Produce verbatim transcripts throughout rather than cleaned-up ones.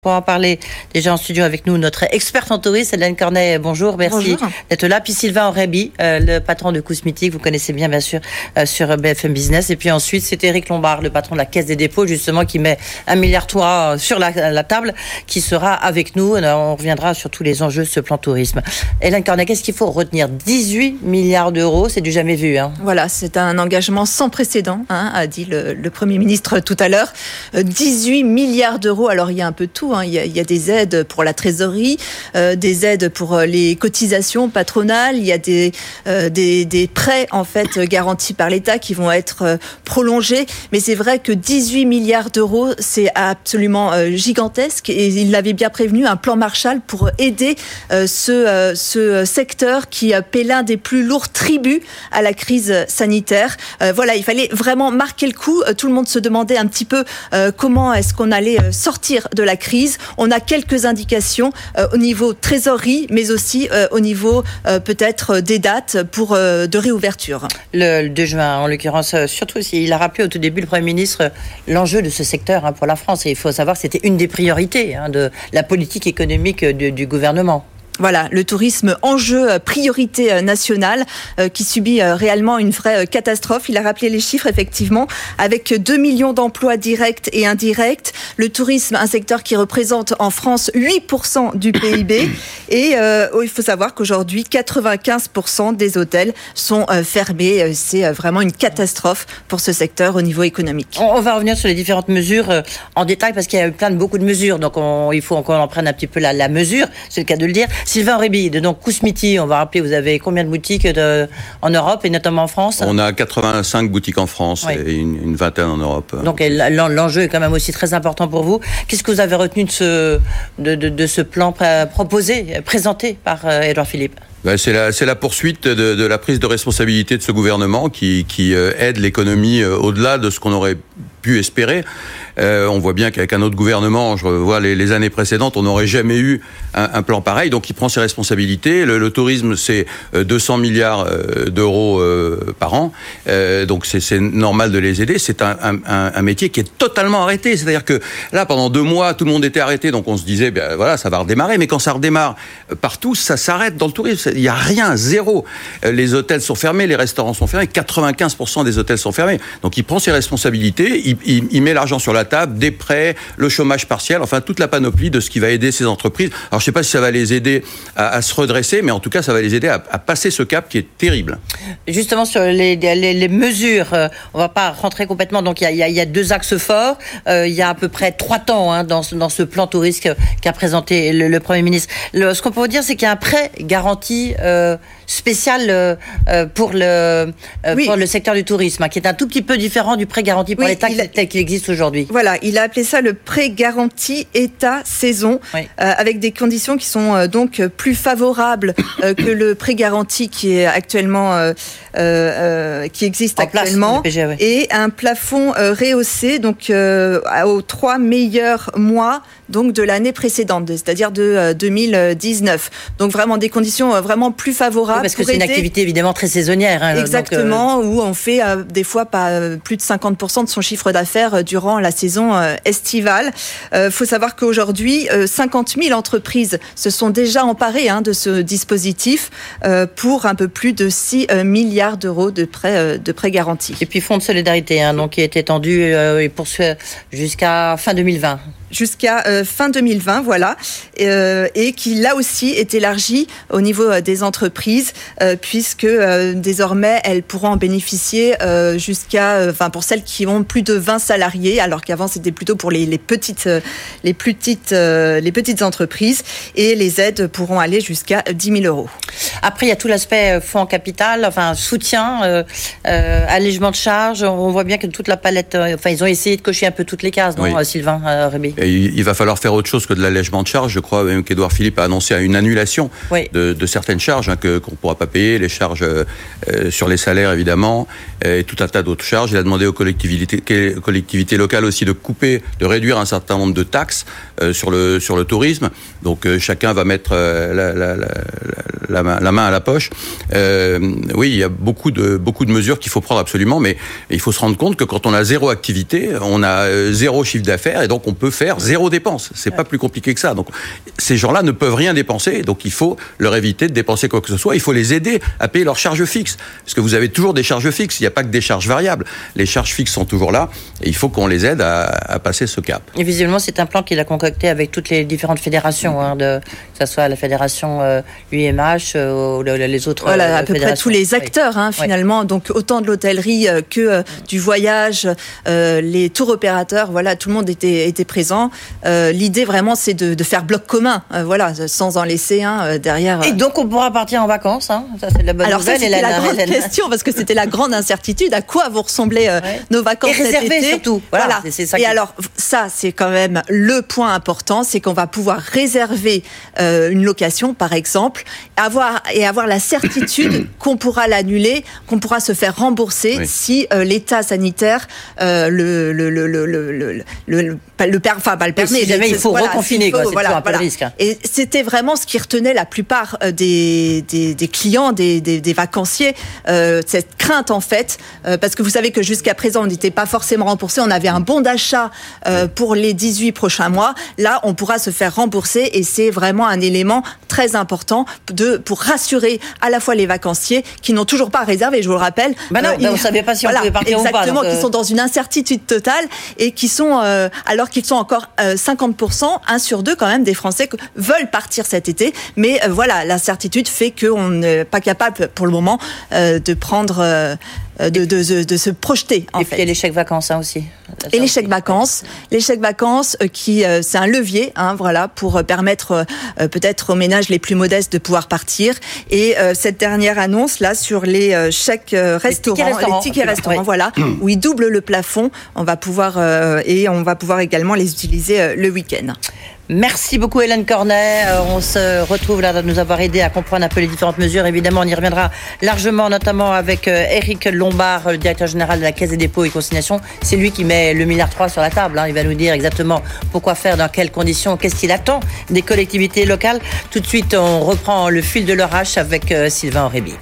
Pour en parler, déjà en studio avec nous, notre experte en tourisme, Hélène Cornet. Bonjour, merci bonjour. d'être là. Puis Sylvain Aurébi, euh, le patron de Cosmetic, vous connaissez bien, bien sûr, euh, sur B F M Business. Et puis ensuite, c'est Éric Lombard, le patron de la Caisse des dépôts, justement, qui met un milliard trois sur la, la table, qui sera avec nous. On reviendra sur tous les enjeux de ce plan tourisme. Hélène Cornet, qu'est-ce qu'il faut retenir? dix-huit milliards d'euros, c'est du jamais vu. Hein. Voilà, c'est un engagement sans précédent, hein, a dit le, le Premier ministre tout à l'heure. Euh, dix-huit milliards d'euros, alors il y a un peu de tout. Hein. Il y a, il y a des aides pour la trésorerie, euh, des aides pour les cotisations patronales, il y a des, euh, des, des prêts en fait garantis par l'État qui vont être euh, prolongés. Mais c'est vrai que dix-huit milliards d'euros, c'est absolument euh, gigantesque et il l'avait bien prévenu, un plan Marshall pour aider euh, ce, euh, ce secteur qui euh, paie l'un des plus lourds tributs à la crise sanitaire. Euh, voilà, il fallait vraiment marquer le coup. Tout le monde se demandait un petit peu euh, comment est-ce qu'on allait sortir de la crise. On a quelques indications euh, au niveau trésorerie, mais aussi euh, au niveau euh, peut-être des dates pour euh, de réouverture. Le, le deux juin, en l'occurrence, euh, surtout, il a rappelé au tout début, le Premier ministre, euh, l'enjeu de ce secteur hein, pour la France. Et il faut savoir que c'était une des priorités hein, de la politique économique du, du gouvernement. Voilà, le tourisme enjeu, priorité nationale, euh, qui subit euh, réellement une vraie euh, catastrophe. Il a rappelé les chiffres, effectivement, avec deux millions d'emplois directs et indirects. Le tourisme, un secteur qui représente en France huit pour cent du P I B. Et euh, il faut savoir qu'aujourd'hui, quatre-vingt-quinze pour cent des hôtels sont euh, fermés. C'est euh, vraiment une catastrophe pour ce secteur au niveau économique. On, on va revenir sur les différentes mesures euh, en détail, parce qu'il y a eu plein de beaucoup de mesures. Donc on, il faut qu'on en prenne un petit peu la, la mesure, c'est le cas de le dire. Sylvain Aurébi, donc Cosmetic, on va rappeler, vous avez combien de boutiques de, en Europe et notamment en France? On a quatre-vingt-cinq boutiques en France oui. et une, une vingtaine en Europe. Donc l'enjeu est quand même aussi très important pour vous. Qu'est-ce que vous avez retenu de ce, de, de, de ce plan proposé, présenté par Édouard Philippe? Ben c'est la c'est la poursuite de, de la prise de responsabilité de ce gouvernement qui qui aide l'économie au-delà de ce qu'on aurait pu espérer. Euh, on voit bien qu'avec un autre gouvernement, je revois les, les années précédentes, on n'aurait jamais eu un, un plan pareil. Donc, il prend ses responsabilités. Le, le tourisme, c'est deux cents milliards d'euros euh, par an. Euh, donc, c'est, c'est normal de les aider. C'est un, un, un métier qui est totalement arrêté. C'est-à-dire que là, pendant deux mois, tout le monde était arrêté. Donc, on se disait, ben voilà, ça va redémarrer. Mais quand ça redémarre partout, ça s'arrête dans le tourisme. Il n'y a rien, zéro. Les hôtels sont fermés, les restaurants sont fermés. quatre-vingt-quinze pour cent des hôtels sont fermés. Donc, il prend ses responsabilités. Il, il, il met l'argent sur la table, des prêts, le chômage partiel, enfin toute la panoplie de ce qui va aider ces entreprises. Alors je ne sais pas si ça va les aider à, à se redresser, mais en tout cas ça va les aider à, à passer ce cap qui est terrible. Justement sur les, les, les mesures, euh, on ne va pas rentrer complètement, donc il y, y, y a deux axes forts, euh, il y a à peu près trois temps hein, dans, dans ce plan tourisme qu'a présenté le, le Premier ministre. Le, ce qu'on peut vous dire, c'est qu'il y a un prêt garanti euh, spécial euh, pour, le, euh, oui. pour le secteur du tourisme, hein, qui est un tout petit peu différent du prêt garanti par oui, l'État a... tel qu'il existe aujourd'hui. Voilà, il a appelé ça le prêt garanti État-saison, oui. euh, avec des conditions qui sont euh, donc plus favorables euh, que le prêt garanti qui est actuellement, euh, euh, qui existe en actuellement, place, P G A, oui. Et un plafond euh, rehaussé donc euh, aux trois meilleurs mois donc de l'année précédente, c'est-à-dire de euh, deux mille dix-neuf. Donc vraiment des conditions euh, vraiment plus favorables. Oui, parce que c'est une activité évidemment très saisonnière. Hein, Exactement, donc, euh... où on fait euh, des fois pas euh, plus de cinquante pour cent de son chiffre d'affaires euh, durant la saison euh, estivale. Il euh, faut savoir qu'aujourd'hui, euh, cinquante mille entreprises se sont déjà emparées hein, de ce dispositif euh, pour un peu plus de six milliards d'euros de prêts euh, de prêts garantis. Et puis fonds de solidarité, hein, donc qui est étendu euh, et poursuit jusqu'à fin deux mille vingt. Jusqu'à euh, fin deux mille vingt, voilà, euh, et qui là aussi est élargi au niveau euh, des entreprises, euh, puisque euh, désormais elles pourront en bénéficier euh, jusqu'à, enfin euh, pour celles qui ont plus de vingt salariés, alors qu'avant c'était plutôt pour les, les petites, euh, les plus petites, euh, les petites entreprises, et les aides pourront aller jusqu'à dix mille euros. Après il y a tout l'aspect fonds en capital, enfin soutien, euh, euh, allègement de charges. On voit bien que toute la palette, euh, enfin ils ont essayé de cocher un peu toutes les cases, non, oui. Sylvain euh, Aurébi? Et il va falloir faire autre chose que de l'allègement de charges. Je crois même qu'Édouard Philippe a annoncé une annulation oui. de, de certaines charges hein, que, qu'on ne pourra pas payer, les charges euh, sur les salaires évidemment, et tout un tas d'autres charges. Il a demandé aux collectivités, collectivités locales aussi de couper, de réduire un certain nombre de taxes euh, sur, le, sur le tourisme. Donc euh, chacun va mettre euh, la, la, la, la la main, la main à la poche. Euh, oui, il y a beaucoup de beaucoup de mesures qu'il faut prendre absolument, mais il faut se rendre compte que quand on a zéro activité, on a zéro chiffre d'affaires et donc on peut faire zéro dépense. C'est pas plus compliqué que ça. Donc ces gens-là ne peuvent rien dépenser, donc il faut leur éviter de dépenser quoi que ce soit. Il faut les aider à payer leurs charges fixes, parce que vous avez toujours des charges fixes. Il n'y a pas que des charges variables. Les charges fixes sont toujours là et il faut qu'on les aide à, à passer ce cap. Et visiblement, c'est un plan qu'il a concocté avec toutes les différentes fédérations, hein, de, que ce soit la fédération euh, U M H euh, ou les autres. Voilà, euh, à peu près tous les acteurs, hein, finalement. Oui. Donc autant de l'hôtellerie euh, que euh, du voyage, euh, les tours opérateurs. Voilà, tout le monde était était présent. Euh, l'idée vraiment, c'est de, de faire bloc commun. Euh, voilà, sans en laisser un euh, derrière. Euh... Et donc on pourra partir en vacances. Hein, ça c'est la bonne Alors nouvelle. Ça, c'était et la, la grande la... question parce que c'était la grande incertitude. À quoi vont ressembler euh, ouais. nos vacances et cet été surtout. Voilà. voilà. C'est, c'est ça et qui... alors ça, c'est quand même le point important, c'est qu'on va pouvoir réserver euh, une location, par exemple, avoir et avoir la certitude qu'on pourra l'annuler, qu'on pourra se faire rembourser oui. si euh, l'état sanitaire euh, le le le le le le le, le, le per, enfin pas le permet. Si jamais il faut voilà, reconfiner, faut, quoi, c'est voilà, un voilà. peu le risque. Hein. Et c'était vraiment ce qui retenait la plupart des des, des clients, des des, des vacanciers, euh, cette crainte en fait, euh, parce que vous savez que jusqu'à présent on n'était pas forcément remboursé, on avait un bon d'achat euh, pour les dix-huit prochains mois. Là, on pourra se faire rembourser et c'est vraiment un élément très important de pour rassurer à la fois les vacanciers qui n'ont toujours pas réservé, je vous le rappelle. Ben non, euh, ben on ne savait pas si voilà, on pouvait partir ou pas. Exactement, donc, qui euh... sont dans une incertitude totale et qui sont, euh, alors qu'ils sont encore euh, cinquante pour cent, un sur deux quand même des Français que veulent partir cet été. Mais euh, voilà, l'incertitude fait qu'on n'est pas capable pour le moment euh, de prendre... Euh, De, de, de, de se projeter en et fait. puis il y a les chèques vacances hein, aussi. Et les chèques vacances, les chèques vacances euh, qui euh, c'est un levier, hein, voilà, pour euh, permettre euh, peut-être aux ménages les plus modestes de pouvoir partir. Et euh, cette dernière annonce là sur les euh, chèques euh, restaurants, les tickets restaurants, les tickets restaurants oui. voilà, où ils doublent le plafond, on va pouvoir euh, et on va pouvoir également les utiliser euh, le week-end. Merci beaucoup Hélène Cornet. Euh, on se retrouve là de nous avoir aidé à comprendre un peu les différentes mesures. Évidemment, on y reviendra largement, notamment avec euh, Éric Lombard, le directeur général de la Caisse des dépôts et consignations. C'est lui qui met le milliard trois sur la table. Hein. Il va nous dire exactement pourquoi faire, dans quelles conditions, qu'est-ce qu'il attend des collectivités locales. Tout de suite, on reprend le fil de leur hache avec euh, Sylvain Aurébi.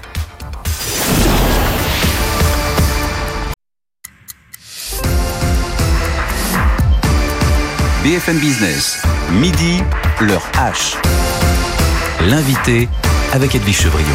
B F M Business, midi, leur H. L'invité avec Edwige Chevrillon.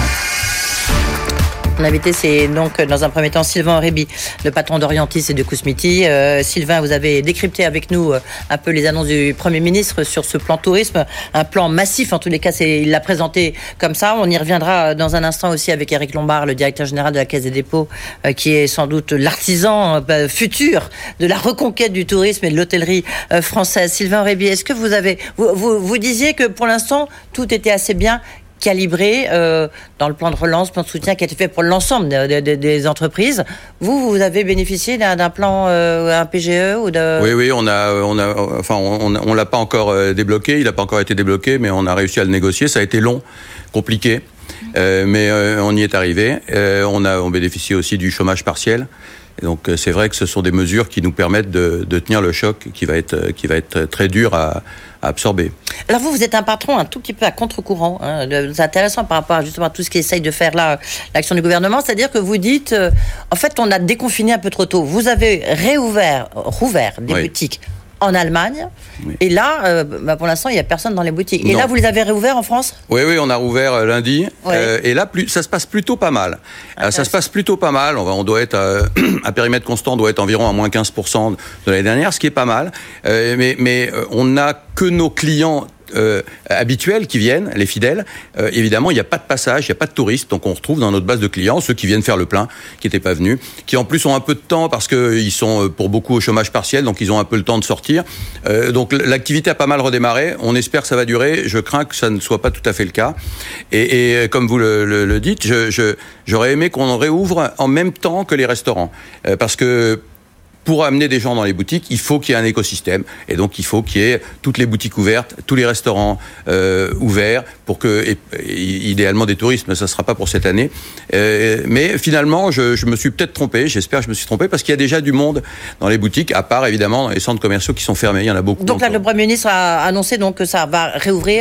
L'invité, c'est donc dans un premier temps Sylvain Aurébi, le patron d'Orientis et de Kousmiti. Euh, Sylvain, vous avez décrypté avec nous euh, un peu les annonces du Premier ministre sur ce plan tourisme, un plan massif, en tous les cas, c'est, il l'a présenté comme ça. On y reviendra dans un instant aussi avec Éric Lombard, le directeur général de la Caisse des dépôts, euh, qui est sans doute l'artisan euh, futur de la reconquête du tourisme et de l'hôtellerie euh, française. Sylvain Aurébi, est-ce que vous avez, vous, vous, vous disiez que pour l'instant, tout était assez bien calibré euh, dans le plan de relance, plan de soutien qui a été fait pour l'ensemble de, de, des entreprises. Vous, vous avez bénéficié d'un, d'un plan, euh, un P G E ou de... Oui, oui, on a, on a, enfin, on, on l'a pas encore débloqué, il n'a pas encore été débloqué, mais on a réussi à le négocier. Ça a été long, compliqué, euh, mais euh, on y est arrivé. Euh, on a, on bénéficie aussi du chômage partiel. Et donc c'est vrai que ce sont des mesures qui nous permettent de, de tenir le choc qui va être, qui va être très dur à, à absorber. Alors vous, vous êtes un patron un tout petit peu à contre-courant. Hein. C'est intéressant par rapport à, justement à tout ce qui essaye de faire là l'action du gouvernement. C'est-à-dire que vous dites, euh, en fait, on a déconfiné un peu trop tôt. Vous avez réouvert, rouvert des oui. boutiques en Allemagne, oui. et là, euh, bah pour l'instant, il n'y a personne dans les boutiques. Et non. Là, vous les avez réouverts en France ? Oui, oui, on a rouvert lundi, oui. euh, et là, plus, ça se passe plutôt pas mal. Euh, ça se passe plutôt pas mal, on, va, on doit être, à, à périmètre constant, on doit être environ à moins quinze pour cent de l'année dernière, ce qui est pas mal, euh, mais, mais on n'a que nos clients Euh, habituels qui viennent, les fidèles. Euh, évidemment, il n'y a pas de passage, il n'y a pas de touristes, donc on retrouve dans notre base de clients ceux qui viennent faire le plein, qui n'étaient pas venus, qui en plus ont un peu de temps parce qu'ils sont pour beaucoup au chômage partiel, donc ils ont un peu le temps de sortir. Euh, donc l'activité a pas mal redémarré. On espère que ça va durer. Je crains que ça ne soit pas tout à fait le cas. Et, et comme vous le, le, le dites, je, je, j'aurais aimé qu'on réouvre en même temps que les restaurants, euh, parce que pour amener des gens dans les boutiques, il faut qu'il y ait un écosystème. Et donc, il faut qu'il y ait toutes les boutiques ouvertes, tous les restaurants euh, ouverts, pour que, et, et, idéalement des touristes, mais ça ne sera pas pour cette année. Euh, mais finalement, je, je me suis peut-être trompé, j'espère que je me suis trompé, parce qu'il y a déjà du monde dans les boutiques, à part évidemment dans les centres commerciaux qui sont fermés, il y en a beaucoup. Donc là, le Premier ministre a annoncé donc que ça va réouvrir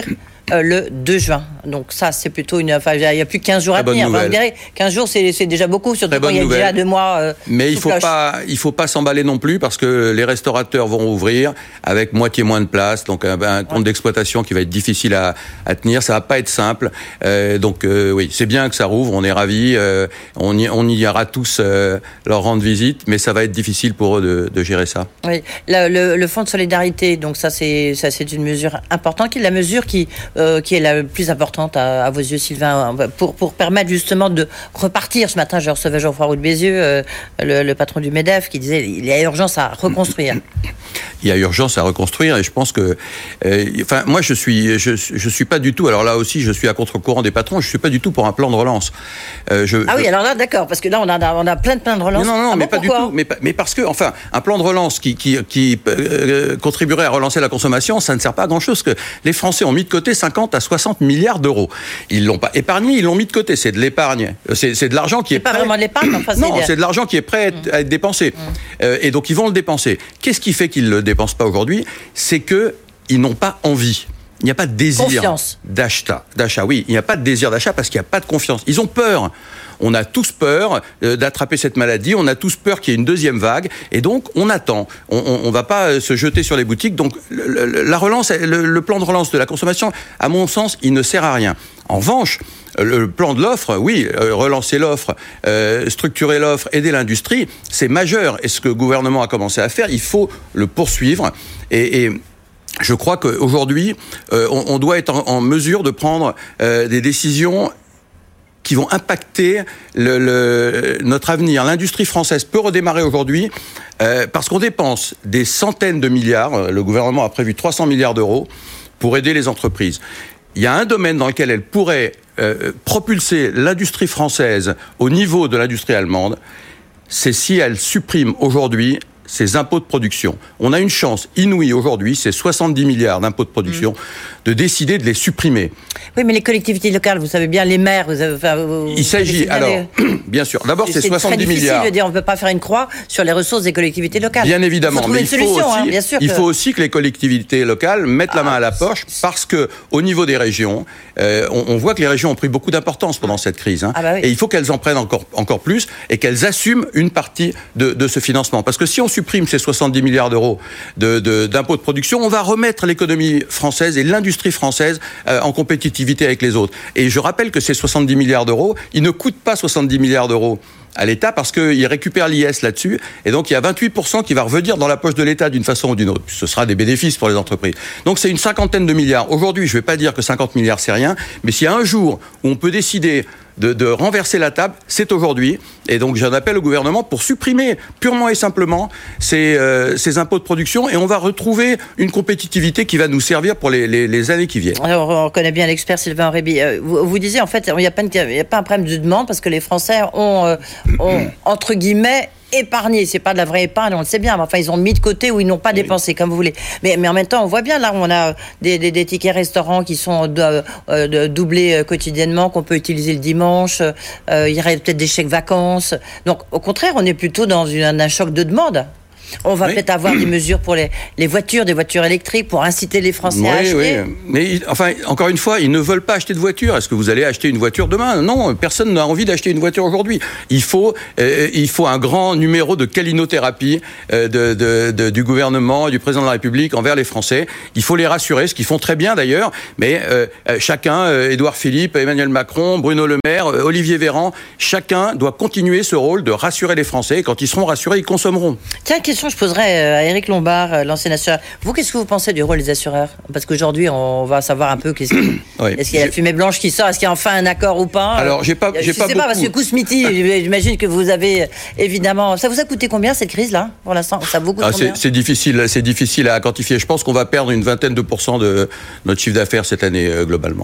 euh, le deux juin. Donc ça, c'est plutôt une... Enfin, il y a plus que quinze jours Très à tenir. Enfin, vous direz, quinze jours, c'est, c'est déjà beaucoup, surtout quand il y a nouvelle. déjà deux mois euh, Mais il faut cloche. pas, il faut pas s'emballer non plus, parce que les restaurateurs vont ouvrir avec moitié moins de place, donc un, un compte ouais. d'exploitation qui va être difficile à, à tenir. Ça va pas être simple. Euh, donc euh, oui, c'est bien que ça rouvre. On est ravis. Euh, on y, on y ira tous euh, leur rendre visite, mais ça va être difficile pour eux de, de gérer ça. Oui, le, le, le fonds de solidarité, donc ça c'est, ça c'est une mesure importante, qui est la mesure qui, euh, qui est la plus importante à, à vos yeux, Sylvain, pour, pour permettre justement de repartir. Ce matin, je recevais Geoffroy Roux de Bézieux, euh, le, le patron du MEDEF, qui disait il y a urgence à reconstruire. Il y a urgence à reconstruire, et je pense que, euh, enfin, moi je suis, je, je suis pas du tout. Alors là aussi, je suis à contre-courant des patrons. Je suis pas du tout pour un plan de relance. Euh, je, ah oui, je... alors là, d'accord, parce que là, on a, on a plein de plans de relance. Non, non, non, ah mais bon, pas pourquoi du tout. Mais, mais parce que, enfin, un plan de relance qui, qui, qui euh, contribuerait à relancer la consommation, ça ne sert pas à grand-chose. Que les Français ont mis de côté cinquante à soixante milliards d'euros. Ils l'ont pas épargné, ils l'ont mis de côté. C'est de l'épargne. C'est, c'est de l'argent qui c'est est pas prêt... vraiment de l'épargne. Enfin, non, c'est, c'est de l'argent qui est prêt à être, à être dépensé. Mmh. Euh, et donc ils vont le dépenser. Qu'est-ce qui fait qu'ils ne le dépensent pas aujourd'hui ? C'est que ils n'ont pas envie. Il n'y a pas de désir confiance. d'achat. D'achat, oui. Il n'y a pas de désir d'achat parce qu'il n'y a pas de confiance. Ils ont peur. On a tous peur euh, d'attraper cette maladie. On a tous peur qu'il y ait une deuxième vague. Et donc, on attend. On ne va pas se jeter sur les boutiques. Donc, le, le, la relance, le, le plan de relance de la consommation, à mon sens, il ne sert à rien. En revanche, le plan de l'offre, oui, euh, relancer l'offre, euh, structurer l'offre, aider l'industrie, c'est majeur. Et ce que le gouvernement a commencé à faire, il faut le poursuivre. Et... et je crois qu'aujourd'hui, euh, on, on doit être en, en mesure de prendre euh, des décisions qui vont impacter le, le, notre avenir. L'industrie française peut redémarrer aujourd'hui euh, parce qu'on dépense des centaines de milliards. Le gouvernement a prévu trois cents milliards d'euros pour aider les entreprises. Il y a un domaine dans lequel elle pourrait euh, propulser l'industrie française au niveau de l'industrie allemande, c'est si elle supprime aujourd'hui ces impôts de production. On a une chance inouïe aujourd'hui, c'est soixante-dix milliards d'impôts de production, mmh. de décider de les supprimer. Oui, mais les collectivités locales, vous savez bien, les maires... Vous avez, enfin, vous, Il s'agit, alors, les... bien sûr, d'abord c'est, c'est soixante-dix milliards. C'est très difficile de dire, on ne peut pas faire une croix sur les ressources des collectivités locales. Bien évidemment, il mais il, faut solution, aussi, hein, bien sûr il que... faut aussi que les collectivités locales mettent ah, la main à la poche, parce que au niveau des régions, euh, on, on voit que les régions ont pris beaucoup d'importance pendant cette crise, hein, ah bah oui. et il faut qu'elles en prennent encore, encore plus, et qu'elles assument une partie de, de ce financement. Parce que si on supprime ces soixante-dix milliards d'euros de, de, d'impôts de production, on va remettre l'économie française et l'industrie française euh, en compétitivité avec les autres. Et je rappelle que ces soixante-dix milliards d'euros, ils ne coûtent pas soixante-dix milliards d'euros à l'État parce qu'il récupère l'I S là-dessus. Et donc, il y a vingt-huit pour cent qui va revenir dans la poche de l'État d'une façon ou d'une autre. Ce sera des bénéfices pour les entreprises. Donc, c'est une cinquantaine de milliards. Aujourd'hui, je ne vais pas dire que cinquante milliards, c'est rien. Mais s'il y a un jour où on peut décider de, de renverser la table, c'est aujourd'hui. Et donc, j'en appelle au gouvernement pour supprimer purement et simplement ces, euh, ces impôts de production. Et on va retrouver une compétitivité qui va nous servir pour les, les, les années qui viennent. Alors, on connaît bien l'expert Sylvain Aurébi. Vous, vous disiez, en fait, il n'y a, a pas un problème de demande parce que les Français ont, euh, ont entre guillemets, épargné, c'est pas de la vraie épargne, on le sait bien, mais enfin ils ont mis de côté ou ils n'ont pas oui. dépensé, comme vous voulez. Mais, mais en même temps, on voit bien là, on a des, des, des tickets restaurants qui sont de, de, doublés quotidiennement, qu'on peut utiliser le dimanche. Euh, il y aurait peut-être des chèques vacances. Donc, au contraire, on est plutôt dans une, un choc de demande. On va oui. peut-être avoir des mesures pour les, les voitures, des voitures électriques, pour inciter les Français oui, à acheter. Oui, mais enfin, encore une fois, ils ne veulent pas acheter de voiture. Est-ce que vous allez acheter une voiture demain ? Non, personne n'a envie d'acheter une voiture aujourd'hui. Il faut, euh, il faut un grand numéro de câlinothérapie euh, de, de, de, du gouvernement et du président de la République envers les Français. Il faut les rassurer, ce qu'ils font très bien d'ailleurs. Mais euh, chacun, euh, Édouard Philippe, Emmanuel Macron, Bruno Le Maire, euh, Olivier Véran, chacun doit continuer ce rôle de rassurer les Français. Quand ils seront rassurés, ils consommeront. Tiens, question je poserais à Éric Lombard, l'ancien assureur. Vous, qu'est-ce que vous pensez du rôle des assureurs ? Parce qu'aujourd'hui, on va savoir un peu qu'est-ce qu'il... oui. Est-ce qu'il y a la fumée blanche qui sort ? Est-ce qu'il y a enfin un accord ou pas ? Alors, j'ai pas, j'ai je pas sais beaucoup... pas, parce que Kousmiti, j'imagine que vous avez évidemment... Ça vous a coûté combien, cette crise-là, pour l'instant ? Ça vous coûte ah, combien ? c'est, c'est difficile, c'est difficile à quantifier. Je pense qu'on va perdre une vingtaine de pourcents de notre chiffre d'affaires cette année, euh, globalement.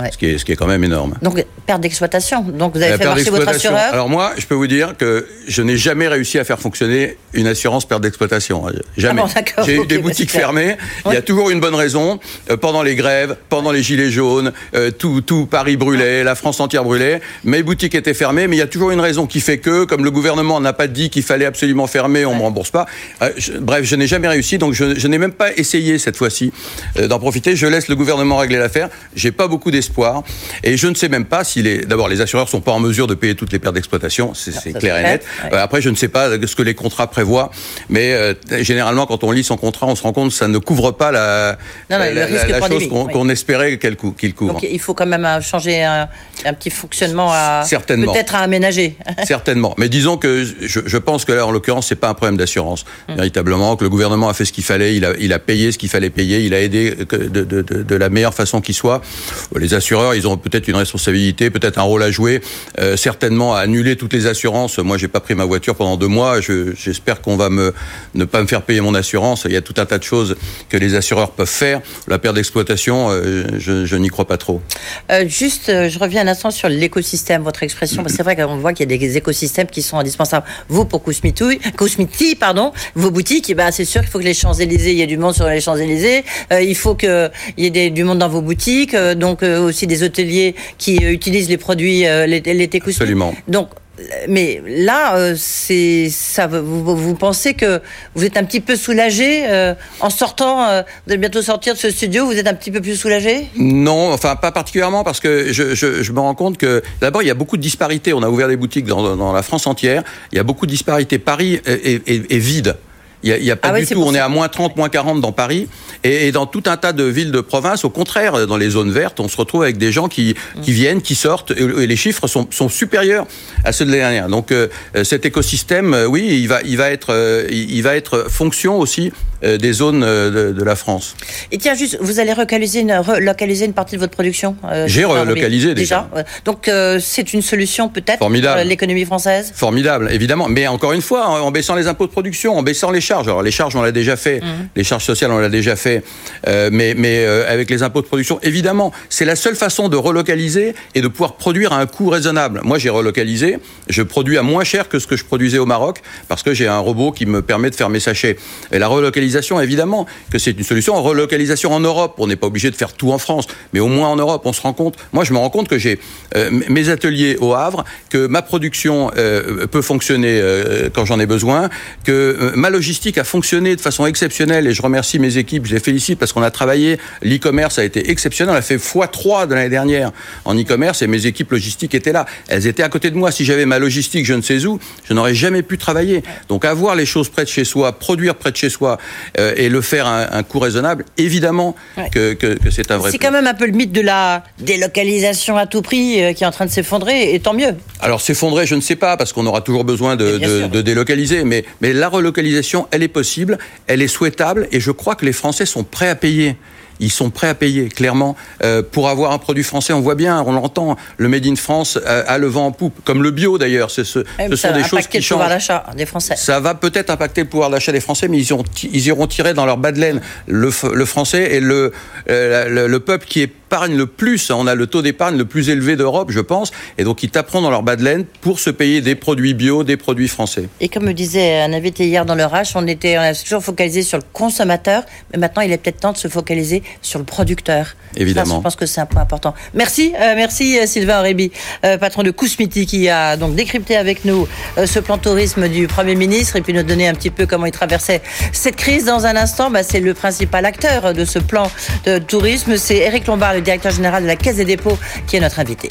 ouais. ce, qui est, ce qui est quand même énorme. Donc, perte d'exploitation. Donc, vous avez La fait marcher votre assureur. Alors moi, je peux vous dire que je n'ai jamais réussi à faire fonctionner une assurance perte d'exploitation. Jamais. Ah bon, J'ai eu okay, des boutiques fermées. Ouais. Il y a toujours une bonne raison. Euh, pendant les grèves, pendant les gilets jaunes, euh, tout, tout Paris brûlait, ouais. la France entière brûlait. Mes boutiques étaient fermées, mais il y a toujours une raison qui fait que, comme le gouvernement n'a pas dit qu'il fallait absolument fermer, on ne ouais. me rembourse pas. Euh, je, bref, je n'ai jamais réussi, donc je, je n'ai même pas essayé cette fois-ci euh, d'en profiter. Je laisse le gouvernement régler l'affaire. J'ai pas beaucoup d'espoir, et je ne sais même pas si les. D'abord, les assureurs sont pas en mesure de payer toutes les pertes d'exploitation, c'est, c'est clair et net. Ouais. Euh, après, je ne sais pas ce que les contrats prévoient, mais euh, généralement, quand on lit son contrat, on se rend compte que ça ne couvre pas la, non, non, la, la, la chose qu'on, oui. qu'on espérait qu'il couvre. Donc, il faut quand même changer un, un petit fonctionnement à certainement peut-être à aménager. Certainement, mais disons que je, je pense que là, en l'occurrence, c'est pas un problème d'assurance. Hum. Véritablement, que le gouvernement a fait ce qu'il fallait, il a, il a payé ce qu'il fallait payer, il a aidé de, de, de, de la meilleure façon qui soit. Les assureurs, ils ont peut-être une responsabilité, peut-être un rôle à jouer, euh, certainement à annuler toutes les assurances. Moi, j'ai pas pris ma voiture pendant deux mois. Je, j'espère qu'on va me ne pas me faire payer mon assurance. Il y a tout un tas de choses que les assureurs peuvent faire. La perte d'exploitation, euh, je, je n'y crois pas trop. Euh, juste, euh, je reviens un instant sur l'écosystème, votre expression. Parce que c'est vrai qu'on voit qu'il y a des écosystèmes qui sont indispensables. Vous, pour Kousmiti, pardon, vos boutiques, eh ben, c'est sûr qu'il faut que les Champs-Élysées, il y ait du monde sur les Champs-Élysées. Euh, il faut qu'il y ait des, du monde dans vos boutiques. Euh, donc, euh, aussi des hôteliers qui euh, utilisent les produits, euh, les, les Kousmiti. Absolument. Donc, mais là, euh, c'est ça. Vous, vous pensez que vous êtes un petit peu soulagé euh, en sortant. Euh, vous allez bientôt sortir de ce studio. Vous êtes un petit peu plus soulagé ? Non, enfin pas particulièrement parce que je, je, je me rends compte que d'abord il y a beaucoup de disparités. On a ouvert des boutiques dans, dans la France entière. Il y a beaucoup de disparités. Paris est, est, est vide. Il y a, il y a pas ah du oui, tout. On est à moins trente, moins quarante dans Paris. Et, et dans tout un tas de villes de province, au contraire, dans les zones vertes, on se retrouve avec des gens qui, qui viennent, qui sortent, et, et les chiffres sont, sont supérieurs à ceux de l'année dernière. Donc, euh, cet écosystème, euh, oui, il va, il va être, euh, il va être fonction aussi euh, des zones euh, de, de la France. Et tiens, juste, vous allez relocaliser une, relocaliser une partie de votre production euh, J'ai relocalisé déjà. déjà. Donc, euh, c'est une solution peut-être Formidable. pour l'économie française. Formidable, évidemment. Mais encore une fois, en, en baissant les impôts de production, en baissant les charges. Alors, les charges, on l'a déjà fait. Mmh. Les charges sociales, on l'a déjà fait. Euh, mais mais euh, avec les impôts de production, évidemment, c'est la seule façon de relocaliser et de pouvoir produire à un coût raisonnable. Moi, j'ai relocalisé. Je produis à moins cher que ce que je produisais au Maroc parce que j'ai un robot qui me permet de faire mes sachets. Et la relocalisation, évidemment, que c'est une solution. En relocalisation en Europe, on n'est pas obligé de faire tout en France, mais au moins en Europe, on se rend compte. Moi, je me rends compte que j'ai euh, mes ateliers au Havre, que ma production euh, peut fonctionner euh, quand j'en ai besoin, que euh, ma logistique a fonctionné fonctionné de façon exceptionnelle et je remercie mes équipes, je les félicite parce qu'on a travaillé, l'e-commerce a été exceptionnel, on a fait fois trois de l'année dernière en e-commerce et mes équipes logistiques étaient là. Elles étaient à côté de moi. Si j'avais ma logistique je ne sais où, je n'aurais jamais pu travailler. Donc avoir les choses près de chez soi, produire près de chez soi euh, et le faire à un, un coût raisonnable, évidemment ouais. que, que, que c'est un vrai C'est plus. Quand même un peu le mythe de la délocalisation à tout prix euh, qui est en train de s'effondrer et tant mieux. Alors s'effondrer, je ne sais pas parce qu'on aura toujours besoin de, de, de délocaliser, mais, mais la relocalisation, elle est possible. Elle est souhaitable et je crois que les Français sont prêts à payer. Ils sont prêts à payer, clairement, euh, pour avoir un produit français. On voit bien, on l'entend, le Made in France a, a le vent en poupe, comme le bio d'ailleurs. C'est ce, ouais, ce sont des choses qui le changent. Pouvoir d'achat des Français. Ça va peut-être impacter le pouvoir d'achat des Français, mais ils, ont, ils iront tirer dans leur bas de laine le, le français et le, euh, le, le peuple qui épargne le plus. On a le taux d'épargne le plus élevé d'Europe, je pense, et donc ils taperont dans leur bas de laine pour se payer des produits bio, des produits français. Et comme me disait un invité hier dans le R H, on était on a toujours focalisé sur le consommateur, mais maintenant il est peut-être temps de se focaliser sur le producteur. Évidemment. Ça, je pense que c'est un point important. Merci, euh, merci Sylvain Aurébi, euh, patron de Kousmiti, qui a donc décrypté avec nous euh, ce plan tourisme du Premier ministre et puis nous donner un petit peu comment il traversait cette crise. Dans un instant, bah, c'est le principal acteur de ce plan de tourisme, c'est Éric Lombard, le directeur général de la Caisse des dépôts, qui est notre invité.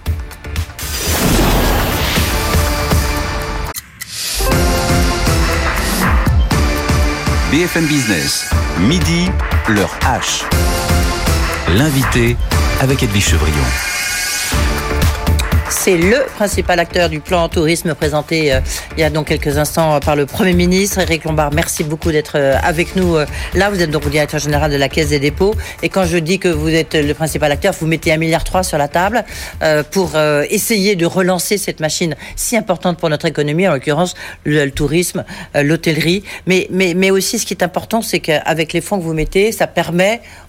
B F M Business, midi, l'heure H. L'invité avec Edwige Chevrillon. C'est le principal acteur du plan tourisme présenté euh, il y a donc quelques instants par le Premier ministre. Éric Lombard, merci beaucoup d'être euh, avec nous. Euh, là, vous êtes donc le directeur général de la Caisse des dépôts. Et quand je dis que vous êtes le principal acteur, vous mettez un milliard trois sur la table euh, pour euh, essayer de relancer cette machine si importante pour notre économie, en l'occurrence le, le tourisme, euh, l'hôtellerie. Mais, mais, mais aussi, ce qui est important, c'est qu'avec les fonds que vous mettez, ça permet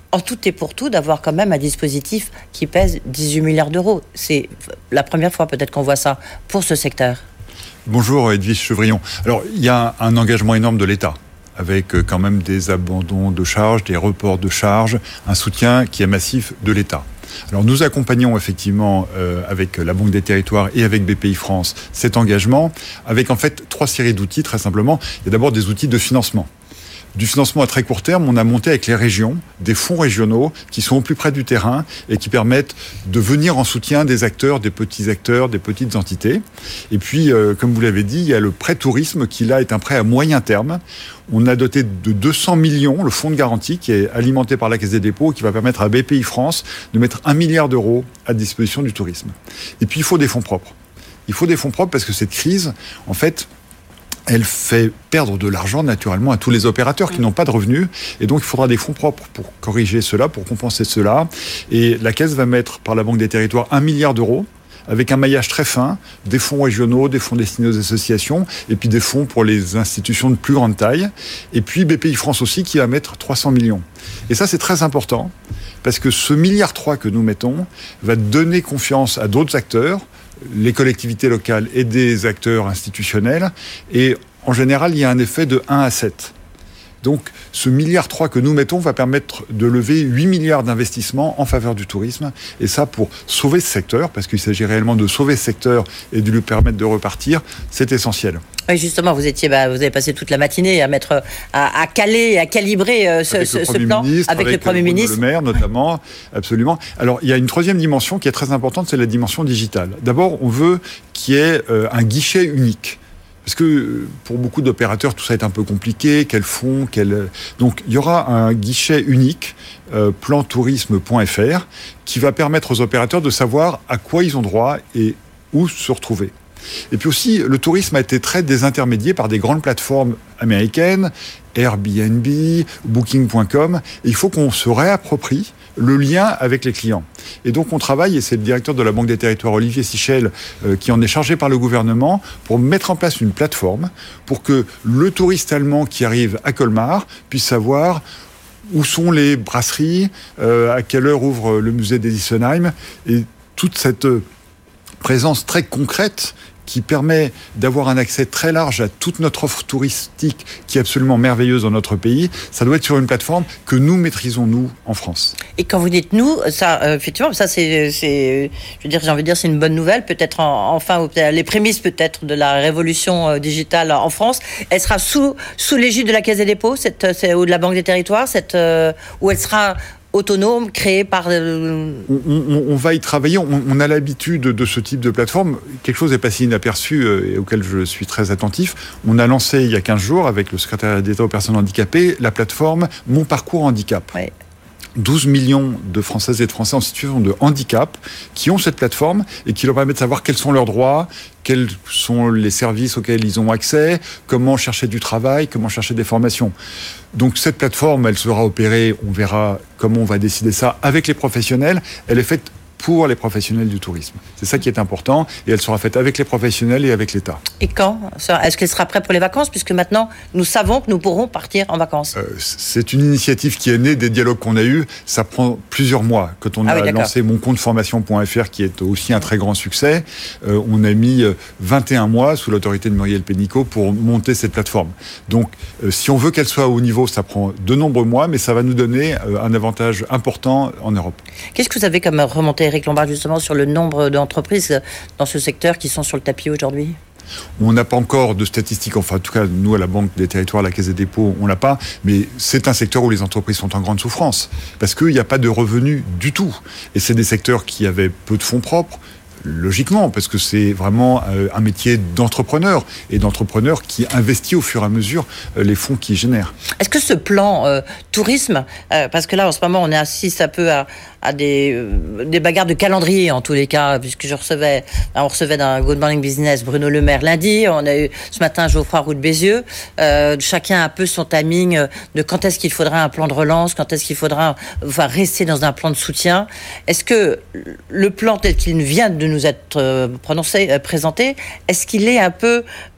en tout et pour tout, d'avoir quand même un dispositif qui pèse dix-huit milliards d'euros. C'est la première fois peut-être qu'on voit ça pour ce secteur. Bonjour Edwige Chevrillon. Alors, il y a un engagement énorme de l'État, avec quand même des abandons de charges, des reports de charges, un soutien qui est massif de l'État. Alors nous accompagnons effectivement euh, avec la Banque des Territoires et avec B P I France cet engagement, avec en fait trois séries d'outils très simplement. Il y a d'abord des outils de financement. Du financement à très court terme, on a monté avec les régions des fonds régionaux qui sont au plus près du terrain et qui permettent de venir en soutien des acteurs, des petits acteurs, des petites entités. Et puis, euh, comme vous l'avez dit, il y a le prêt tourisme qui là est un prêt à moyen terme. On a doté de deux cents millions le fonds de garantie qui est alimenté par la Caisse des dépôts et qui va permettre à B P I France de mettre un milliard d'euros à disposition du tourisme. Et puis, il faut des fonds propres. Il faut des fonds propres parce que cette crise, en fait, elle fait perdre de l'argent naturellement à tous les opérateurs qui n'ont pas de revenus. Et donc, il faudra des fonds propres pour corriger cela, pour compenser cela. Et la Caisse va mettre, par la Banque des Territoires, un milliard d'euros, avec un maillage très fin, des fonds régionaux, des fonds destinés aux associations, et puis des fonds pour les institutions de plus grande taille. Et puis B P I France aussi, qui va mettre trois cents millions. Et ça, c'est très important, parce que ce milliard trois que nous mettons va donner confiance à d'autres acteurs, les collectivités locales et des acteurs institutionnels. Et en général, il y a un effet de un à sept. Donc, ce milliard trois que nous mettons va permettre de lever huit milliards d'investissements en faveur du tourisme. Et ça, pour sauver ce secteur, parce qu'il s'agit réellement de sauver ce secteur et de lui permettre de repartir, c'est essentiel. Oui, justement, vous étiez, bah, vous avez passé toute la matinée à mettre, à, à caler, à calibrer euh, ce, ce, ce plan ministre, avec, avec le Premier Bruno ministre. Le Maire, notamment, absolument. Alors, il y a une troisième dimension qui est très importante, c'est la dimension digitale. D'abord, on veut qu'il y ait euh, un guichet unique. Parce que pour beaucoup d'opérateurs, tout ça est un peu compliqué. Quels fonds, quel... Donc, il y aura un guichet unique, euh, plan tourisme point f r, qui va permettre aux opérateurs de savoir à quoi ils ont droit et où se retrouver. Et puis aussi, le tourisme a été très désintermédié par des grandes plateformes américaines, Airbnb, Booking point com. Et il faut qu'on se réapproprie le lien avec les clients. Et donc on travaille, et c'est le directeur de la Banque des Territoires, Olivier Sichel, euh, qui en est chargé par le gouvernement, pour mettre en place une plateforme pour que le touriste allemand qui arrive à Colmar puisse savoir où sont les brasseries, euh, à quelle heure ouvre le musée d'Edissenheim, et toute cette euh, présence très concrète qui permet d'avoir un accès très large à toute notre offre touristique qui est absolument merveilleuse dans notre pays. Ça doit être sur une plateforme que nous maîtrisons, nous, en France. Et quand vous dites nous, ça, euh, effectivement, ça c'est, c'est, je veux dire, j'ai envie de dire, c'est une bonne nouvelle, peut-être en, enfin, les prémices peut-être de la révolution euh, digitale en France. Elle sera sous, sous l'égide de la Caisse des dépôts, cette, c'est, ou de la Banque des Territoires, cette, euh, où elle sera autonome, créé par... Euh... On, on, on va y travailler, on, on a l'habitude de ce type de plateforme. Quelque chose est passé inaperçu euh, et auquel je suis très attentif. On a lancé il y a quinze jours, avec le secrétaire d'État aux personnes handicapées, la plateforme Mon Parcours Handicap. Ouais. douze millions de Françaises et de Français en situation de handicap qui ont cette plateforme et qui leur permet de savoir quels sont leurs droits, quels sont les services auxquels ils ont accès, comment chercher du travail, comment chercher des formations. Donc cette plateforme, elle sera opérée, on verra comment on va décider ça avec les professionnels. Elle est faite pour les professionnels du tourisme. C'est ça qui est important, et elle sera faite avec les professionnels et avec l'État. Et quand ? Est-ce qu'elle sera prête pour les vacances ? Puisque maintenant, nous savons que nous pourrons partir en vacances. Euh, c'est une initiative qui est née des dialogues qu'on a eus. Ça prend plusieurs mois. Quand on ah a oui, lancé mon compte formation point f r, qui est aussi un très grand succès, euh, on a mis vingt et un mois sous l'autorité de Muriel Pénicaud pour monter cette plateforme. Donc, euh, si on veut qu'elle soit au haut niveau, ça prend de nombreux mois, mais ça va nous donner euh, un avantage important en Europe. Qu'est-ce que vous avez comme remontée, Éric Lombard, justement, sur le nombre d'entreprises dans ce secteur qui sont sur le tapis aujourd'hui ? On n'a pas encore de statistiques, enfin en tout cas nous à la Banque des Territoires, à la Caisse des dépôts, on l'a pas, mais c'est un secteur où les entreprises sont en grande souffrance, parce qu'il n'y a pas de revenus du tout. Et c'est des secteurs qui avaient peu de fonds propres, logiquement, parce que c'est vraiment un métier d'entrepreneur, et d'entrepreneur qui investit au fur et à mesure les fonds qu'il génère. Est-ce que ce plan euh, tourisme, euh, parce que là en ce moment on est assis un peu à, à des, euh, des bagarres de calendrier en tous les cas, puisque je recevais, on recevait dans Good Morning Business Bruno Le Maire lundi, on a eu ce matin Geoffroy Roux de Bézieux, euh, chacun a un peu son timing de quand est-ce qu'il faudra un plan de relance, quand est-ce qu'il faudra enfin, rester dans un plan de soutien. Est-ce que le plan tel qu'il vient de nous être prononcé, présenté, est-ce qu'il est un peu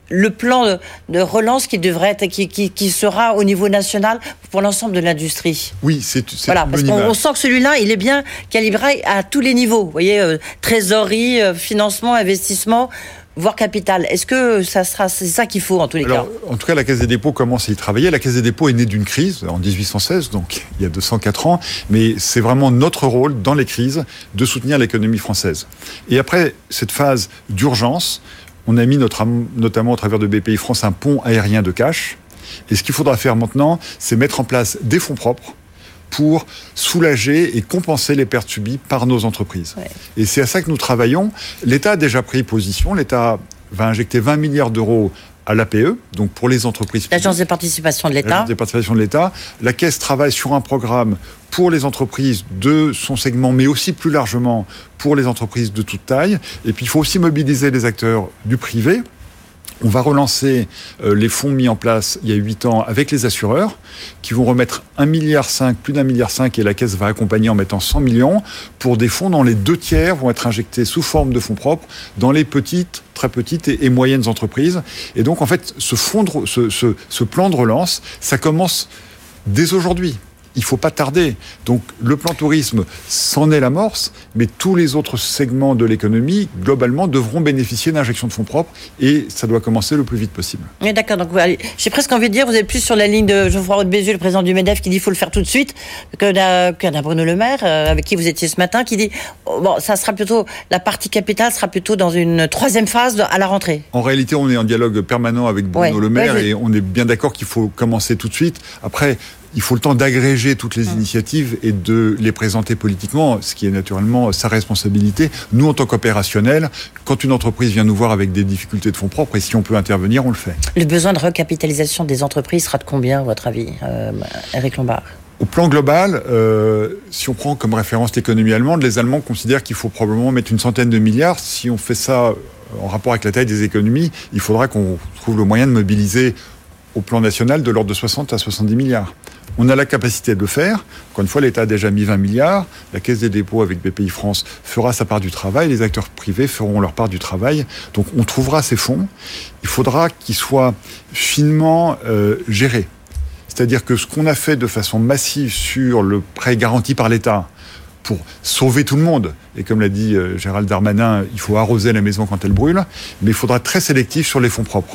le plan de, de relance qui devrait être, qui, qui, qui sera au niveau national pour l'ensemble de l'industrie. Oui, c'est, c'est voilà, parce qu'on on sent que celui-là, il est bien calibré à tous les niveaux. Vous voyez, euh, trésorerie, euh, financement, investissement, voire capital. Est-ce que ça sera, c'est ça qu'il faut en tous les Alors, cas? En tout cas, la Caisse des dépôts commence à y travailler. La Caisse des dépôts est née d'une crise en dix-huit cent seize, donc il y a deux cent quatre ans. Mais c'est vraiment notre rôle dans les crises de soutenir l'économie française. Et après cette phase d'urgence, on a mis notre, notamment au travers de B P I France un pont aérien de cash. Et ce qu'il faudra faire maintenant, c'est mettre en place des fonds propres pour soulager et compenser les pertes subies par nos entreprises. Ouais. Et c'est à ça que nous travaillons. L'État a déjà pris position. L'État va injecter vingt milliards d'euros à l'A P E, donc pour les entreprises. L'Agence des participations de l'État. L'Agence des participations de l'État. La Caisse travaille sur un programme pour les entreprises de son segment, mais aussi plus largement pour les entreprises de toute taille. Et puis il faut aussi mobiliser les acteurs du privé. On va relancer euh, les fonds mis en place il y a huit ans avec les assureurs qui vont remettre un virgule cinq milliard, plus d'un milliard cinq, et la Caisse va accompagner en mettant cent millions pour des fonds dont les deux tiers vont être injectés sous forme de fonds propres dans les petites, très petites et, et moyennes entreprises. Et donc en fait, ce, fond de, ce, ce, ce plan de relance, ça commence dès aujourd'hui. Il ne faut pas tarder. Donc le plan tourisme, c'en est l'amorce, mais tous les autres segments de l'économie, globalement, devront bénéficier d'injections de fonds propres et ça doit commencer le plus vite possible. Oui, d'accord. Donc allez, j'ai presque envie de dire, vous êtes plus sur la ligne de Geoffroy Roux de Bézieux, le président du MEDEF, qui dit qu'il faut le faire tout de suite, que d'un, que d'un Bruno Le Maire, euh, avec qui vous étiez ce matin, qui dit oh, bon, ça sera plutôt, la partie capitale sera plutôt dans une troisième phase à la rentrée. En réalité, on est en dialogue permanent avec Bruno ouais, Le Maire ouais, et on est bien d'accord qu'il faut commencer tout de suite. Après, il faut le temps d'agréger toutes les initiatives et de les présenter politiquement, ce qui est naturellement sa responsabilité. Nous, en tant qu'opérationnels, quand une entreprise vient nous voir avec des difficultés de fonds propres, et si on peut intervenir, on le fait. Le besoin de recapitalisation des entreprises sera de combien, à votre avis, euh, Éric Lombard ? Au plan global, euh, si on prend comme référence l'économie allemande, les Allemands considèrent qu'il faut probablement mettre une centaine de milliards. Si on fait ça en rapport avec la taille des économies, il faudra qu'on trouve le moyen de mobiliser au plan national de l'ordre de soixante à soixante-dix milliards. On a la capacité de le faire. Encore une fois, l'État a déjà mis vingt milliards. La Caisse des dépôts avec B P I France fera sa part du travail. Les acteurs privés feront leur part du travail. Donc on trouvera ces fonds. Il faudra qu'ils soient finement euh, gérés. C'est-à-dire que ce qu'on a fait de façon massive sur le prêt garanti par l'État pour sauver tout le monde, et comme l'a dit euh, Gérald Darmanin, il faut arroser la maison quand elle brûle, mais il faudra être très sélectif sur les fonds propres.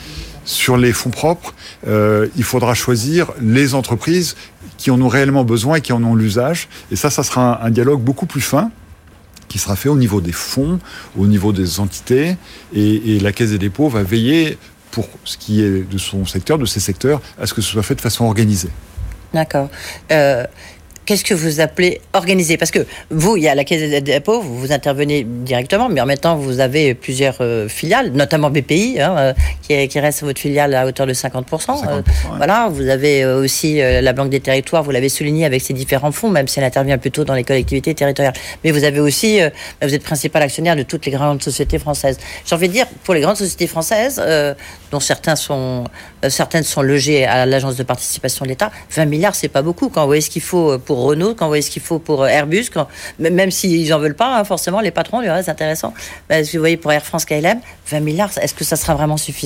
Sur les fonds propres, euh, il faudra choisir les entreprises qui en ont réellement besoin et qui en ont l'usage. Et ça, ça sera un, un dialogue beaucoup plus fin qui sera fait au niveau des fonds, au niveau des entités. Et, et la Caisse des dépôts va veiller, pour ce qui est de son secteur, de ses secteurs, à ce que ce soit fait de façon organisée. D'accord. Euh... Qu'est-ce que vous appelez organiser ? Parce que vous, il y a la Caisse des dépôts, vous, vous intervenez directement, mais en même temps, vous avez plusieurs euh, filiales, notamment B P I, hein, euh, qui, qui reste votre filiale à hauteur de cinquante pour cent. cinquante pour cent euh, ouais. Voilà, vous avez euh, aussi euh, la Banque des Territoires, vous l'avez souligné avec ses différents fonds, même si elle intervient plutôt dans les collectivités territoriales. Mais vous avez aussi, euh, vous êtes principal actionnaire de toutes les grandes sociétés françaises. J'ai envie de dire, pour les grandes sociétés françaises, euh, dont certains sont, euh, certaines sont logées à l'Agence de participation de l'État, vingt milliards, c'est pas beaucoup. Quand vous voyez ce qu'il faut pour Renault, quand vous voyez ce qu'il faut pour Airbus, quand, même s'ils n'en veulent pas, hein, forcément, les patrons, du reste, c'est intéressant. Mais ce que vous voyez pour Air France K L M, vingt milliards, est-ce que ça sera vraiment suffisant ?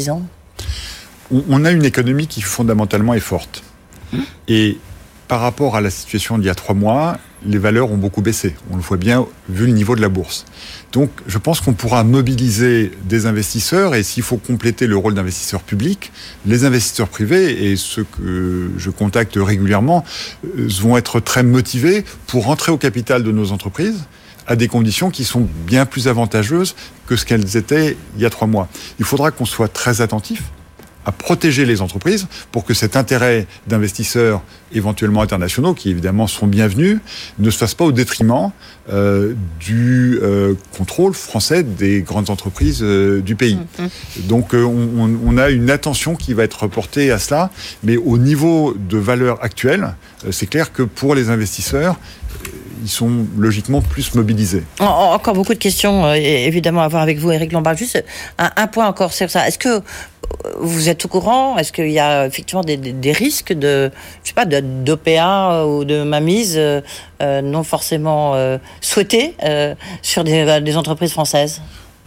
On a une économie qui fondamentalement est forte. Hum. Et par rapport à la situation d'il y a trois mois, les valeurs ont beaucoup baissé. On le voit bien vu le niveau de la bourse. Donc, je pense qu'on pourra mobiliser des investisseurs et s'il faut compléter le rôle d'investisseurs publics, les investisseurs privés et ceux que je contacte régulièrement vont être très motivés pour rentrer au capital de nos entreprises à des conditions qui sont bien plus avantageuses que ce qu'elles étaient il y a trois mois. Il faudra qu'on soit très attentif à protéger les entreprises pour que cet intérêt d'investisseurs éventuellement internationaux, qui évidemment seront bienvenus, ne se fasse pas au détriment euh, du euh, contrôle français des grandes entreprises euh, du pays. Mmh. Donc euh, on, on a une attention qui va être portée à cela, mais au niveau de valeur actuelle, euh, c'est clair que pour les investisseurs, ils sont logiquement plus mobilisés. Encore beaucoup de questions, euh, évidemment, à voir avec vous, Éric Lombard. Juste un, un point encore sur ça. Est-ce que vous êtes au courant ? Est-ce qu'il y a effectivement des, des, des risques de, je sais pas, de, d'O P A ou de mainmise euh, non forcément euh, souhaités euh, sur des, des entreprises françaises ?